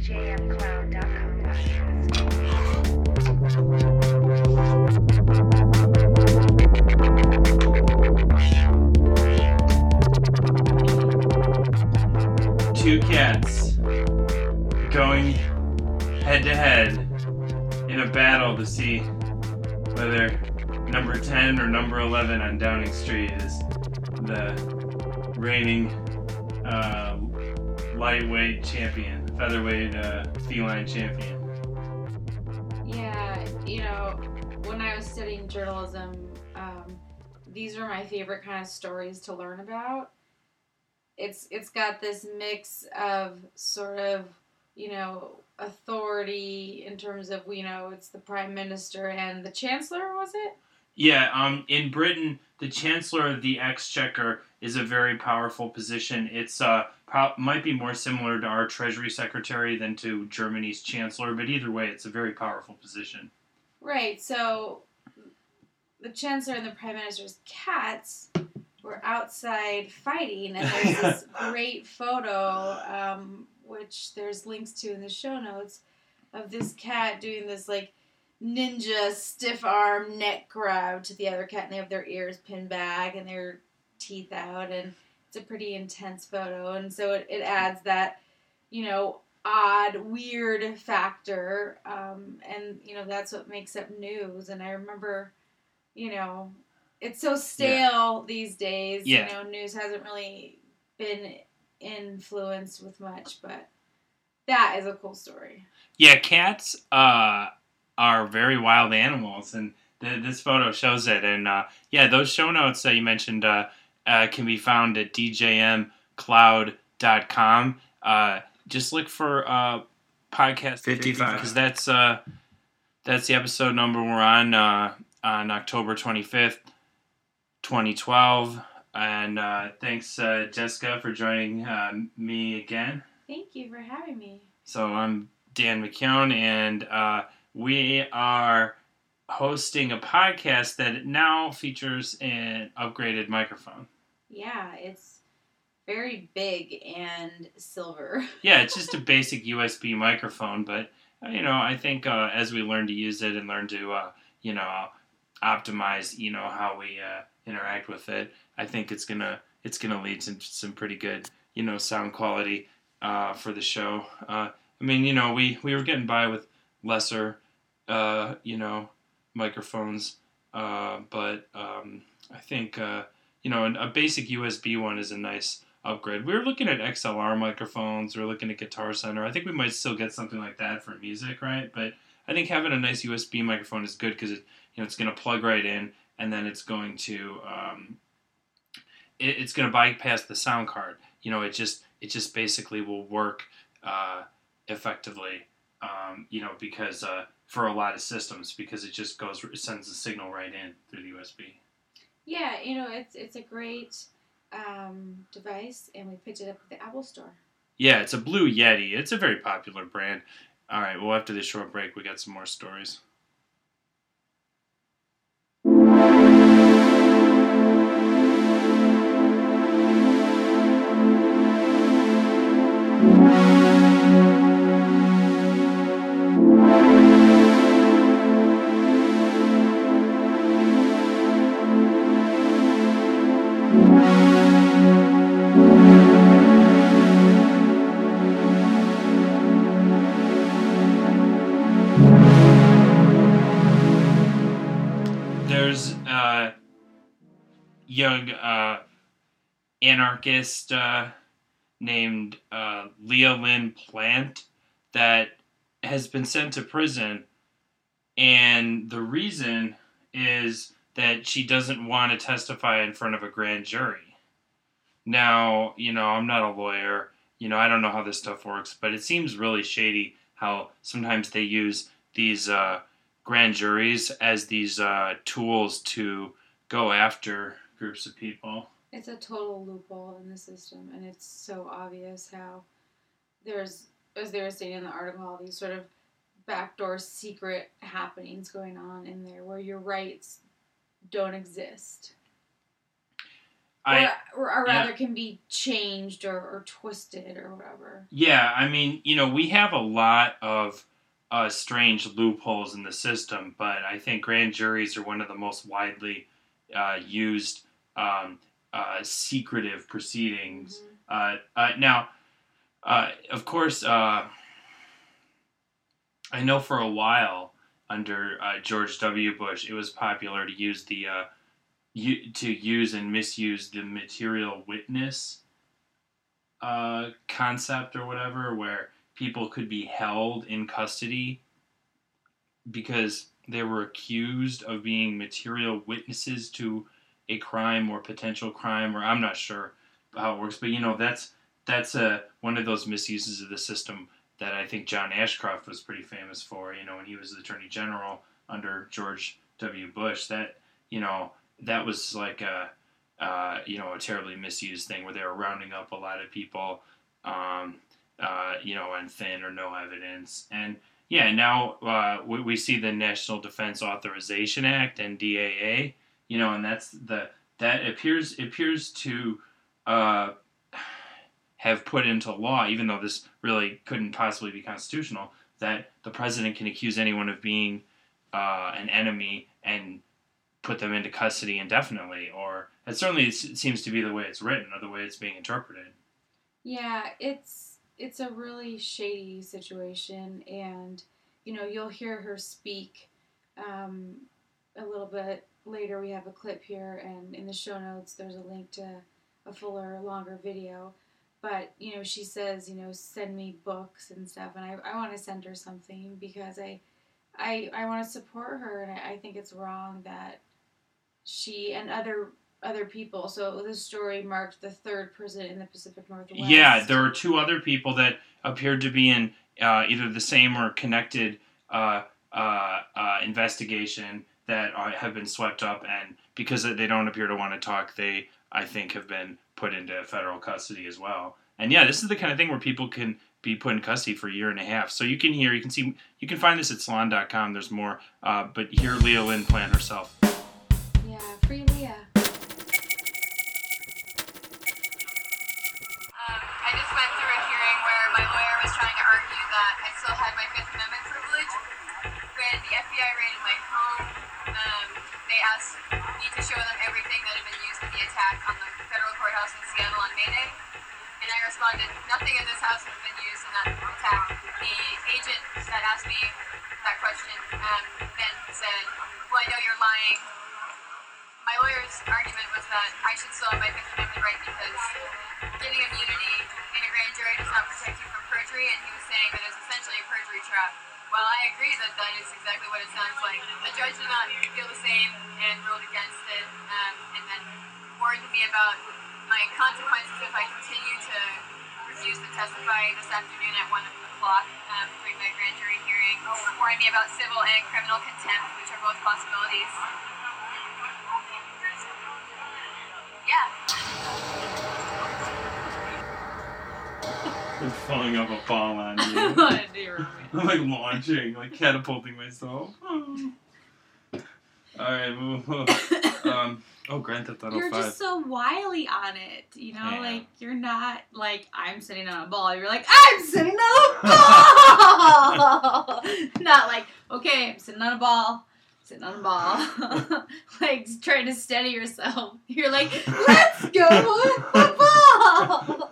DJMcloud.com podcast. Two cats going head to head in a battle to see whether number 10 or number 11 on Downing Street is the reigning lightweight champion, featherweight feline champion. Yeah, when I was studying journalism, these were my favorite kind of stories to learn about. It's got this mix of sort of, authority in terms of, it's the Prime Minister and the Chancellor, was it? Yeah, in Britain, the Chancellor of the Exchequer is a very powerful position. It's might be more similar to our Treasury Secretary than to Germany's Chancellor, but either way, it's a very powerful position. Right, so the Chancellor and the Prime Minister's cats were outside fighting, and there's this great photo, which there's links to in the show notes, of this cat doing this, ninja stiff arm neck grab to the other cat, and they have their ears pinned back and their teeth out, and it's a pretty intense photo, and so it adds that, odd, weird factor, and, that's what makes up news, and I remember, it's so stale these days, news hasn't really been influenced with much, but that is a cool story. Yeah, cats, are very wild animals, and this photo shows it. And those show notes that you mentioned can be found at djmcloud.com. Just look for podcast 55 because that's the episode number we're on October 25th, 2012. And thanks, Jessica, for joining me again. Thank you for having me. So I'm Dan McKeown, and we are hosting a podcast that now features an upgraded microphone. Yeah, it's very big and silver. Yeah, it's just a basic USB microphone, but, I think as we learn to use it and learn to, optimize, how we interact with it, I think it's gonna lead to some pretty good, sound quality for the show. We were getting by with lesser microphones, but I think, a basic USB one is a nice upgrade. We were looking at XLR microphones, we were looking at Guitar Center. I think we might still get something like that for music, right? But I think having a nice USB microphone is good because it's going to plug right in, and then it's going to, it's going to bypass the sound card. It just basically will work effectively, because for a lot of systems, because it sends the signal right in through the USB. Yeah, it's a great device, and we picked it up at the Apple Store. Yeah, it's a Blue Yeti. It's a very popular brand. All right, well, after this short break, we got some more stories. There's a young anarchist named Leah Lynn Plant that has been sent to prison, and the reason is that she doesn't want to testify in front of a grand jury. Now, I'm not a lawyer, I don't know how this stuff works, but it seems really shady how sometimes they use these grand juries as these tools to go after groups of people. It's a total loophole in the system, and it's so obvious how there's, as they were saying in the article, all these sort of backdoor secret happenings going on in there where your rights don't exist. or rather can be changed or twisted or whatever. Yeah, I mean, we have a lot of strange loopholes in the system, but I think grand juries are one of the most widely used secretive proceedings. Now, of course, I know for a while under George W. Bush, it was popular to use use and misuse the material witness concept or whatever, where people could be held in custody because they were accused of being material witnesses to a crime or potential crime, or I'm not sure how it works, but that's one of those misuses of the system that I think John Ashcroft was pretty famous for, when he was the Attorney General under George W. Bush. That was like a terribly misused thing where they were rounding up a lot of people, on thin or no evidence. And now we see the National Defense Authorization Act, NDAA, and that appears to have put into law, even though this really couldn't possibly be constitutional, that the president can accuse anyone of being an enemy and put them into custody indefinitely, or it certainly seems to be the way it's written or the way it's being interpreted. Yeah, it's a really shady situation, and you'll hear her speak a little bit later. We have a clip here, and in the show notes there's a link to a fuller, longer video. But she says, send me books and stuff, and I want to send her something because I want to support her, and I think it's wrong that she and other people. So this story marked the third person in the Pacific Northwest. Yeah, there were two other people that appeared to be in either the same or connected investigation that have been swept up, and because they don't appear to want to talk, they, I think, have been put into federal custody as well. And yeah, this is the kind of thing where people can be put in custody for a year and a half. So you can find this at salon.com. There's more, but hear Leah Lynn Plant herself. Yeah, free Leah. I just went through a hearing where my lawyer was trying to argue that I still had my Fifth Amendment privilege. When the FBI raided my home, they asked me to show them everything that had been used in the attack on the federal courthouse in Seattle on May Day. And I responded, nothing in this house has been used in that attack. The agent that asked me that question then said, well, I know you're lying. My lawyer's argument was that I should still have my Fifth Amendment right because getting immunity in a grand jury does not protect you from perjury, and he was saying that it's essentially a perjury trap. Well, I agree that is exactly what it sounds like. The judge did not feel the same and ruled against it, and then warned me about my consequences if I continue to refuse to testify this afternoon at 1 o'clock during my grand jury hearing, warning me about civil and criminal contempt, which are both possibilities. Yeah. I'm falling off a ball on you. I'm like launching, like catapulting myself. Alright, Grand Theft Auto 5. You're just so wily on it, Yeah. like you're not like I'm sitting on a ball. You're like I'm sitting on a ball. Not like okay, I'm sitting on a ball. Like trying to steady yourself. You're like, let's go with the ball.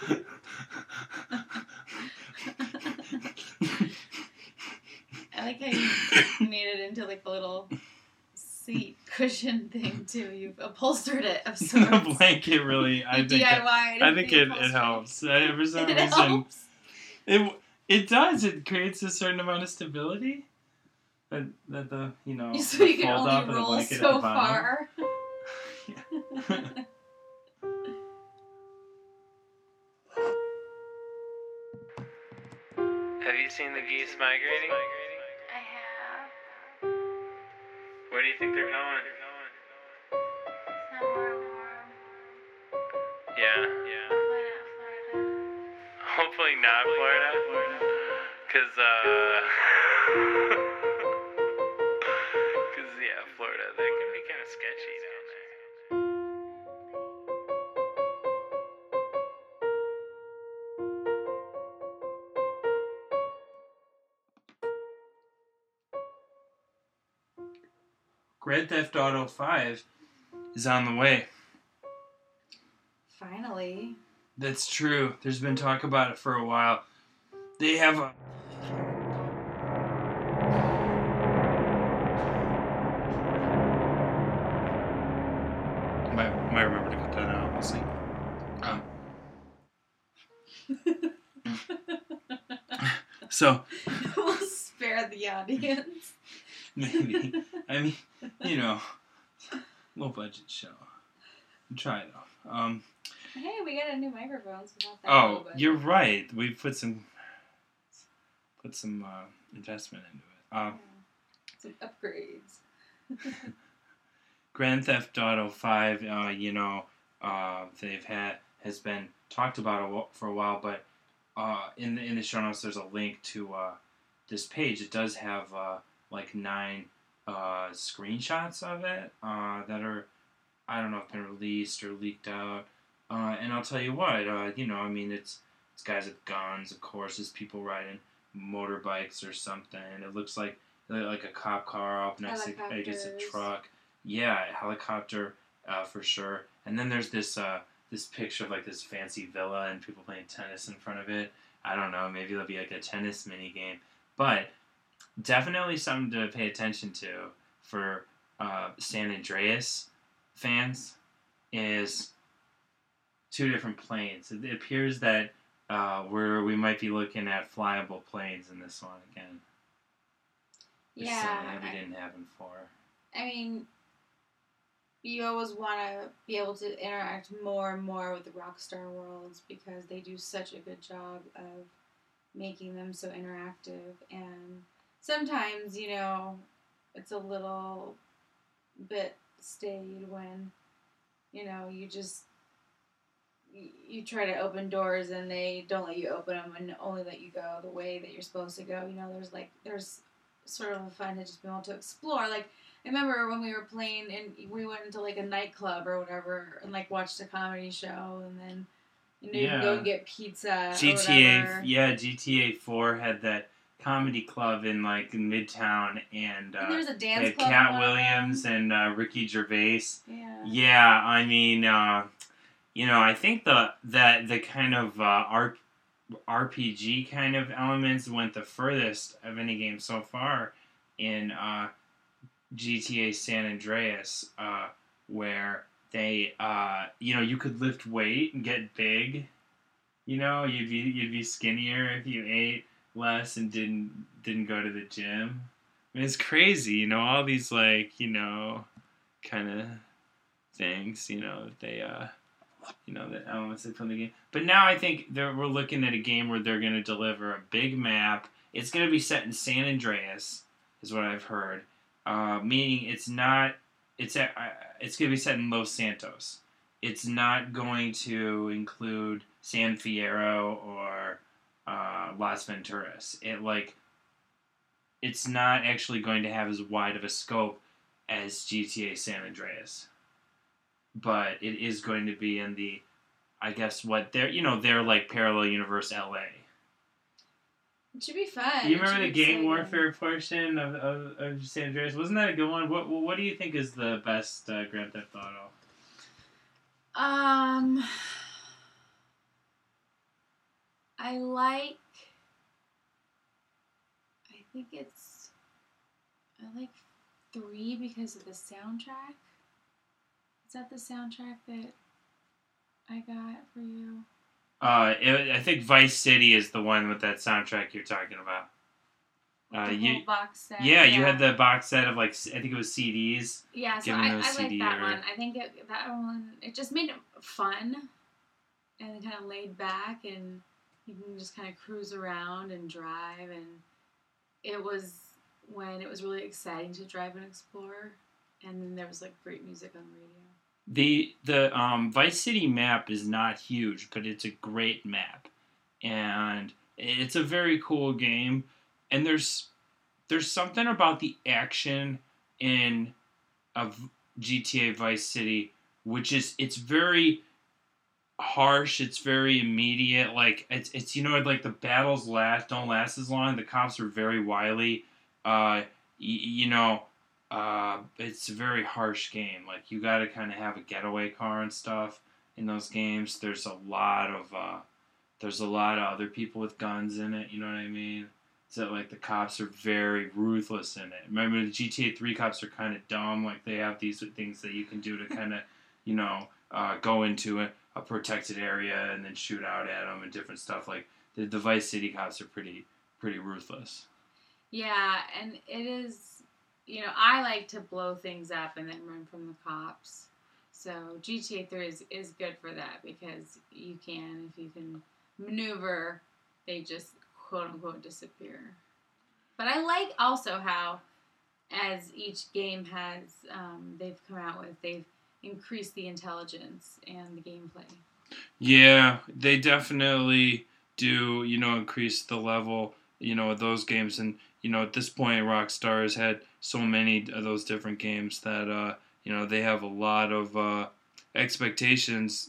I like how you made it into like a little seat cushion thing too. You've upholstered it of sorts. The blanket really, I think it helps. For some reason, helps. It does. It creates a certain amount of stability. That the so you can fold up only and the roll blanket so at the bottom. far. Have you seen the geese migrating? I have. Where do you think they're going? Somewhere warm. Yeah. Hopefully not Florida. Because, Florida, they can be kind of sketchy down there. Grand Theft Auto 5 is on the way. Finally. That's true. There's been talk about it for a while. They have a... Might remember to cut that out. We'll see. So... We'll spare the audience. Maybe. I mean, you know, low budget show. Try it off. Hey, we got a new microphone, so not that Oh, low budget. you're right. We put some investment into it. Some upgrades. Grand Theft Auto 5, has been talked about for a while, but in the show notes there's a link to this page. It does have 9 screenshots of it that are, I don't know if been released or leaked out. And I'll tell you what, it's guys with guns, of course, there's people riding motorbikes or something. It looks like a cop car up next to, I guess, a truck. Yeah, helicopter, for sure. And then there's this picture of this fancy villa and people playing tennis in front of it. I don't know, maybe it'll be a tennis mini game. But definitely something to pay attention to for San Andreas fans is 2 different planes. It appears that we might be looking at flyable planes in this one again. It's something that we didn't have before. I mean, you always want to be able to interact more and more with the Rockstar worlds because they do such a good job of making them so interactive. And sometimes, it's a little bit stayed when, you try to open doors and they don't let you open them and only let you go the way that you're supposed to go. There's sort of fun to just be able to explore. I remember when we were playing and we went into a nightclub or whatever and watched a comedy show and then you could go and get pizza. GTA 4 had that comedy club in Midtown and there was a dance had club. Cat Williams and Ricky Gervais. Yeah. Yeah, I mean, I think the kind of RPG kind of elements went the furthest of any game so far in GTA San Andreas, where they, you could lift weight and get big. You'd be skinnier if you ate less and didn't go to the gym. I mean, it's crazy, all these kind of things, they the elements they put in the game. But now I think we're looking at a game where they're going to deliver a big map. It's going to be set in San Andreas, is what I've heard. Meaning it's going to be set in Los Santos. It's not going to include San Fierro or Las Venturas. It's not actually going to have as wide of a scope as GTA San Andreas. But it is going to be in the, I guess, they're parallel universe LA. It should be fun. You remember the gang warfare portion of San Andreas? Wasn't that a good one? What do you think is the best Grand Theft Auto? I like 3 because of the soundtrack. Is that the soundtrack that I got for you? I think Vice City is the one with that soundtrack you're talking about. The whole box set. Yeah, you had the box set of I think it was CDs. Yeah, so I like that one. I think that one, it just made it fun and kind of laid back, and you can just kind of cruise around and drive, and it was when it was really exciting to drive and explore, and then there was great music on the radio. The Vice City map is not huge, but it's a great map, and it's a very cool game. And there's something about the action of GTA Vice City, which is it's very harsh. It's very immediate. It's the battles don't last as long. The cops are very wily. it's a very harsh game. Like, you got to kind of have a getaway car and stuff in those games. There's a lot of other people with guns in it. You know what I mean? So like the cops are very ruthless in it. Remember, the GTA 3 cops are kind of dumb. Like, they have these things that you can do to kind of, go into a protected area and then shoot out at them and different stuff. Like, the Vice City cops are pretty ruthless. Yeah, and it is, I like to blow things up and then run from the cops. So GTA 3 is good for that because if you can maneuver, they just quote-unquote disappear. But I like also how, as each game has, they've come out with, they've increased the intelligence and the gameplay. Yeah, they definitely do, increase the level, of those games. And, at this point, Rockstar has had so many of those different games that, they have a lot of expectations,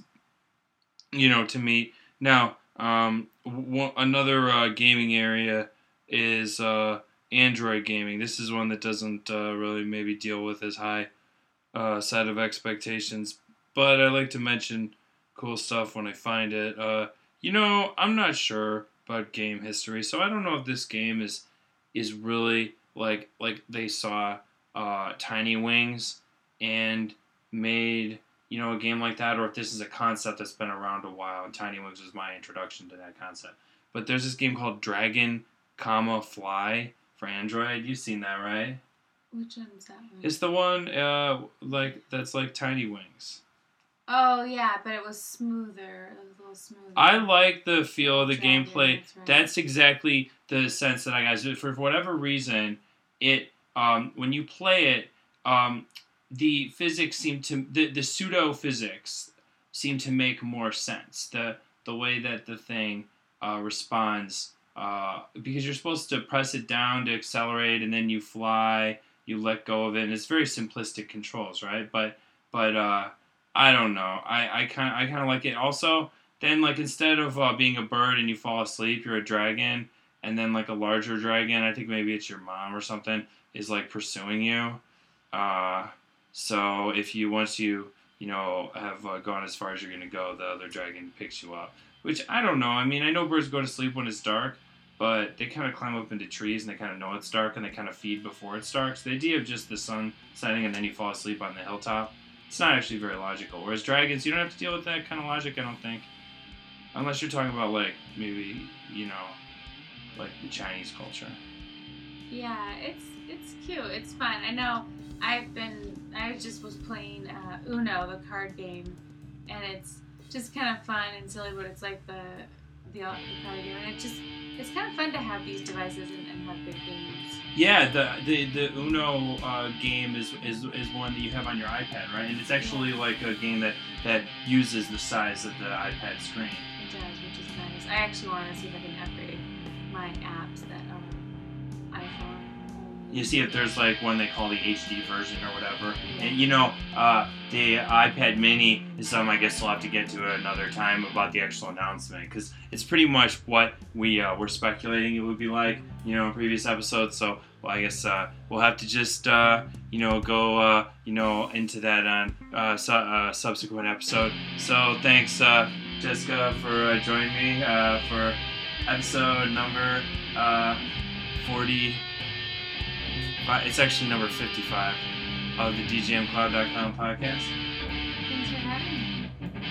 to meet. Now, another gaming area is Android gaming. This is one that doesn't really maybe deal with as high set of expectations, but I like to mention cool stuff when I find it. I'm not sure about game history, so I don't know if this game is really like they saw Tiny Wings and made a game like that, or if this is a concept that's been around a while, and Tiny Wings was my introduction to that concept. But there's this game called Dragon, Fly for Android. You've seen that, right? Which one is that one? It's the one that's like Tiny Wings. Oh, yeah, but it was smoother. It was a little smoother. I like the feel of the gameplay. That's right. That's exactly the sense that I got. For whatever reason, it when you play it, the physics the pseudo physics seem to make more sense. The way that the thing responds, because you're supposed to press it down to accelerate, and then you fly, you let go of it, and it's very simplistic controls, right? But I don't know. I kind of like it. Also, then like instead of being a bird and you fall asleep, you're a dragon, and then like a larger dragon, I think maybe it's your mom or something, is like pursuing you. So once you have gone as far as you're gonna go, the other dragon picks you up. Which I don't know. I mean, I know birds go to sleep when it's dark, but they kind of climb up into trees and they kind of know it's dark and they kind of feed before it's dark. So the idea of just the sun setting and then you fall asleep on the hilltop, it's not actually very logical. Whereas dragons, you don't have to deal with that kind of logic, I don't think. Unless you're talking about, like, maybe, like the Chinese culture. Yeah, it's cute. It's fun. I know I just was playing Uno, the card game, and it's just kind of fun and silly, but it's like the card game, and it's kind of fun to have these devices and have big games. Yeah, the Uno game is one that you have on your iPad, right? And it's actually like a game that uses the size of the iPad screen. It does, which is nice. I actually want to see if I can upgrade my apps that are iPhone. You see if there's like one they call the HD version or whatever. Yeah. And the iPad mini is something I guess we'll have to get to another time about the actual announcement, because it's pretty much what we were speculating it would be like, in previous episodes. So I guess we'll have to just go into that on subsequent episode. So thanks Jessica for joining me for episode number 40. It's actually number 55 of the DJMcloud.com podcast. Thanks for having me.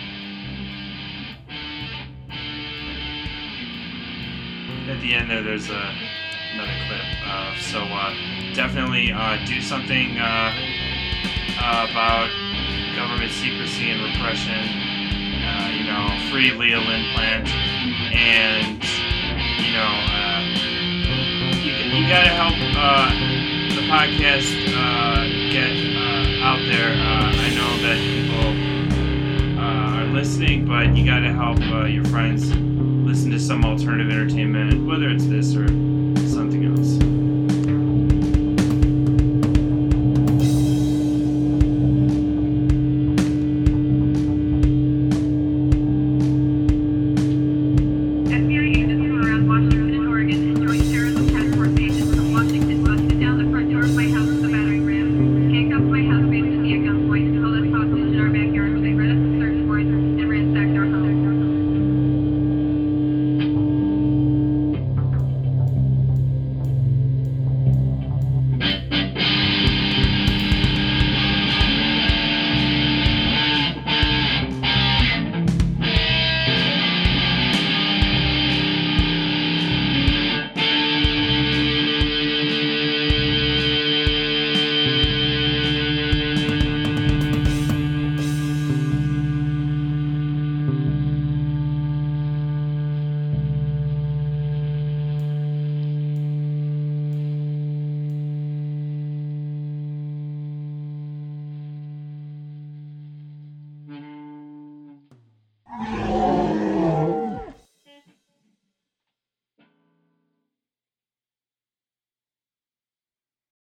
At the end there's another clip. So definitely do something about government secrecy and repression. Free Leah Lynn Plant, and you gotta help the podcast get out there. I know that people are listening, but you gotta help your friends listen to some alternative entertainment, whether it's this or